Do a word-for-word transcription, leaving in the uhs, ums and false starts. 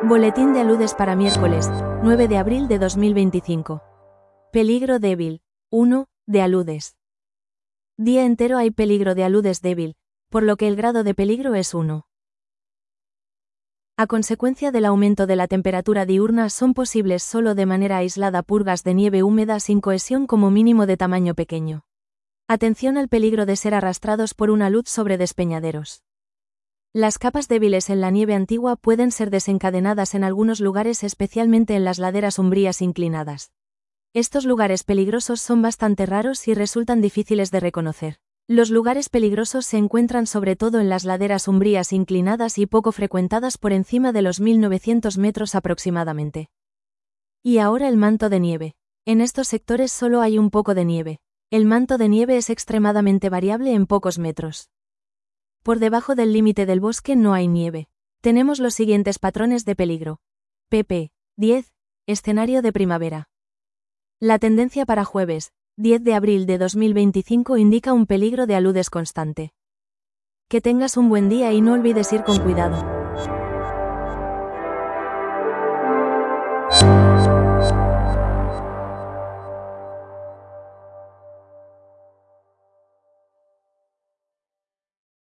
Boletín de aludes para miércoles, nueve de abril de dos mil veinticinco. Peligro débil. uno. De aludes. Día entero hay peligro de aludes débil, por lo que el grado de peligro es uno. A consecuencia del aumento de la temperatura diurna son posibles solo de manera aislada purgas de nieve húmeda sin cohesión como mínimo de tamaño pequeño. Atención al peligro de ser arrastrados por una luz sobre despeñaderos. Las capas débiles en la nieve antigua pueden ser desencadenadas en algunos lugares, especialmente en las laderas umbrías inclinadas. Estos lugares peligrosos son bastante raros y resultan difíciles de reconocer. Los lugares peligrosos se encuentran sobre todo en las laderas umbrías inclinadas y poco frecuentadas por encima de los mil novecientos metros aproximadamente. Y ahora el manto de nieve. En estos sectores solo hay un poco de nieve. El manto de nieve es extremadamente variable en pocos metros. Por debajo del límite del bosque no hay nieve. Tenemos los siguientes patrones de peligro. pp. diez. Escenario de primavera. La tendencia para jueves, diez de abril de dos mil veinticinco indica un peligro de aludes constante. Que tengas un buen día y no olvides ir con cuidado.